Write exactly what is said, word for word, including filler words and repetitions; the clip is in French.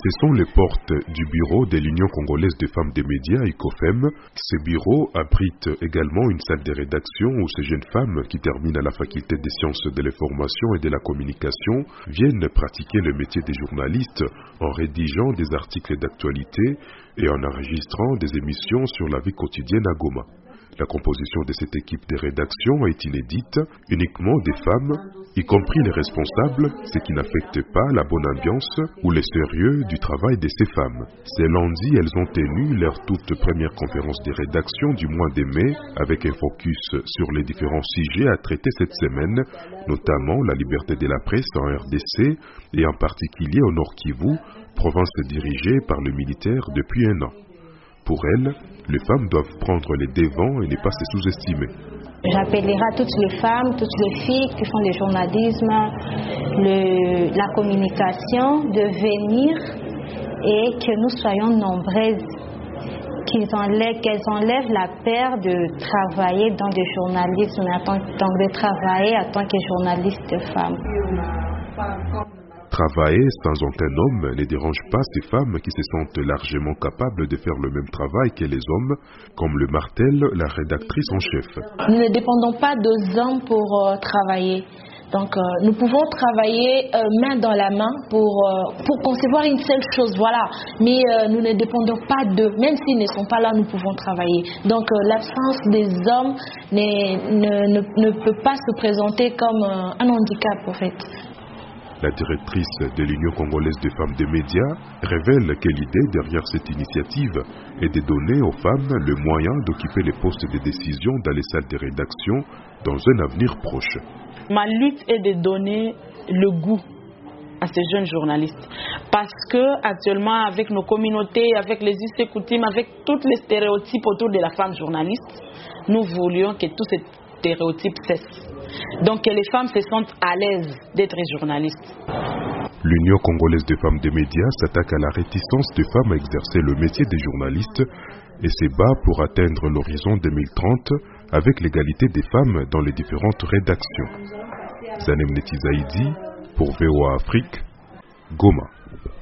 Ce sont les portes du bureau de l'Union congolaise des femmes des médias, ICOFEM. Ce bureau abrite également une salle de rédaction où ces jeunes femmes qui terminent à la faculté des sciences de l'information et de la communication viennent pratiquer le métier des journalistes en rédigeant des articles d'actualité et en enregistrant des émissions sur la vie quotidienne à Goma. La composition de cette équipe de rédaction est inédite, uniquement des femmes, y compris les responsables, ce qui n'affecte pas la bonne ambiance ou le sérieux du travail de ces femmes. Ce lundi, elles ont tenu leur toute première conférence de rédaction du mois de mai, avec un focus sur les différents sujets à traiter cette semaine, notamment la liberté de la presse en R D C et en particulier au Nord Kivu, province dirigée par le militaire depuis un an. Pour elles, les femmes doivent prendre les devants et ne pas se sous-estimer. J'appellerai toutes les femmes, toutes les filles qui font le journalisme, le, la communication, de venir et que nous soyons nombreuses, qu'ils enlèvent, qu'elles enlèvent la peur de travailler dans le journalisme, donc de travailler en tant que journaliste femme. Travailler sans aucun homme ne dérange pas ces femmes qui se sentent largement capables de faire le même travail que les hommes, comme le martèle la rédactrice en chef. Nous ne dépendons pas des hommes pour euh, travailler. Donc euh, nous pouvons travailler euh, main dans la main pour, euh, pour concevoir une seule chose, voilà. Mais euh, nous ne dépendons pas d'eux. Même s'ils ne sont pas là, nous pouvons travailler. Donc euh, l'absence des hommes ne, ne, ne, ne peut pas se présenter comme euh, un handicap, en fait. La directrice de l'Union congolaise des femmes des médias révèle que l'idée derrière cette initiative est de donner aux femmes le moyen d'occuper les postes de décision dans les salles de rédaction dans un avenir proche. Ma lutte est de donner le goût à ces jeunes journalistes. Parce que actuellement, avec nos communautés, avec les us et coutumes, avec tous les stéréotypes autour de la femme journaliste, nous voulions que tous ces stéréotypes cessent. Donc que les femmes se sentent à l'aise d'être journalistes. L'Union congolaise des femmes des médias s'attaque à la réticence des femmes à exercer le métier des journalistes et se bat pour atteindre l'horizon deux mille trente avec l'égalité des femmes dans les différentes rédactions. Zanem Netizaïdi pour V O A Afrique, Goma.